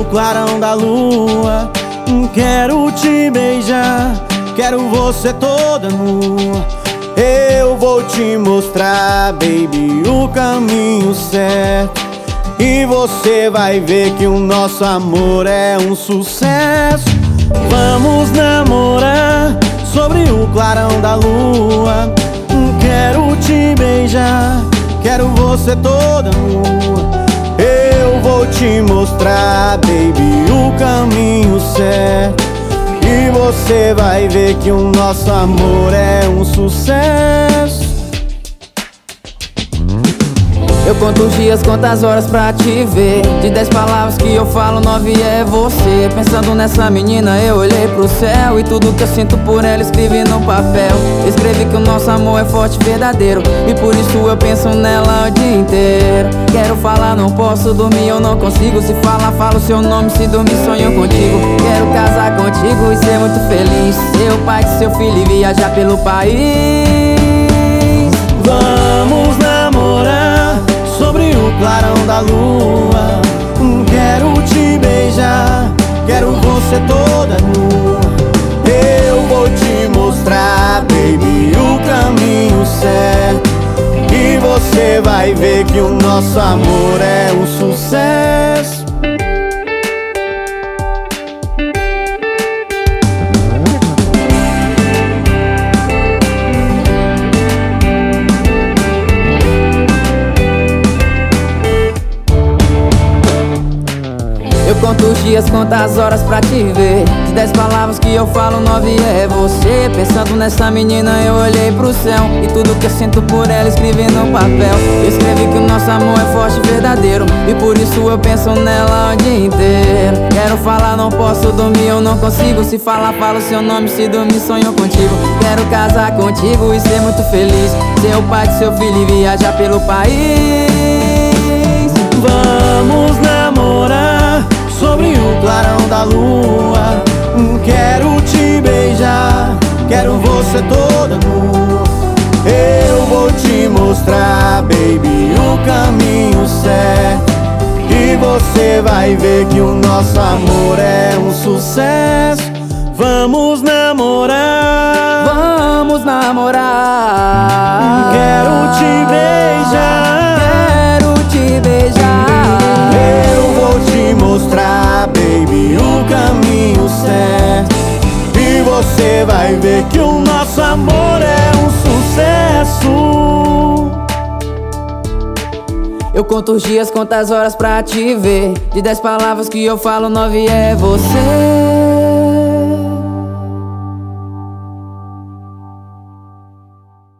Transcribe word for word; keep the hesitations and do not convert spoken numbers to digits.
clarão da lua. Quero te beijar, quero você toda nua. Eu vou te mostrar, baby, o caminho certo, e você vai ver que o nosso amor é um sucesso. Vamos namorar sobre o clarão da lua. Quero te beijar, quero você toda nua. Eu vou te mostrar, baby, o caminho certo, e você vai ver que o nosso amor é um sucesso. Eu conto os dias, conto as horas pra te ver. De dez palavras que eu falo, nove é você. Pensando nessa menina eu olhei pro céu, e tudo que eu sinto por ela escrevi no papel. Escrevi que o nosso amor é forte e verdadeiro, e por isso eu penso nela o dia inteiro. Quero falar, não posso dormir, eu não consigo. Se falar, falo seu nome, se dormir sonho contigo. Quero casar contigo e ser muito feliz, ser o pai de seu filho e viajar pelo país. Vamos namorar sobre o clarão da lua. Quero te beijar, quero você toda nua. Eu vou te mostrar, baby, o caminho certo, e você vai ver que o nosso amor é um sucesso. Eu conto os dias, conto as horas pra te ver. De dez palavras que eu falo, nove é você. Pensando nessa menina eu olhei pro céu, e tudo que eu sinto por ela escrevi no papel. Eu escrevi que o nosso amor é forte e verdadeiro, e por isso eu penso nela o dia inteiro. Quero falar, não posso dormir, eu não consigo. Se falar, falo seu nome, se dormir sonho contigo. Quero casar contigo e ser muito feliz, ser o pai de seu filho e viajar pelo país. Vamos namorar sobre o clarão da lua. Quero te beijar, quero você toda nua. Eu vou te mostrar, baby, o caminho certo, e você vai ver que o nosso amor é um sucesso. Vamos namorar, vamos namorar. Quero te beijar, quero te beijar. Eu vou te mostrar, baby, o caminho certo, e você vai ver que o nosso amor é um sucesso. Eu conto os dias, conto as horas pra te ver. De dez palavras que eu falo, nove é você.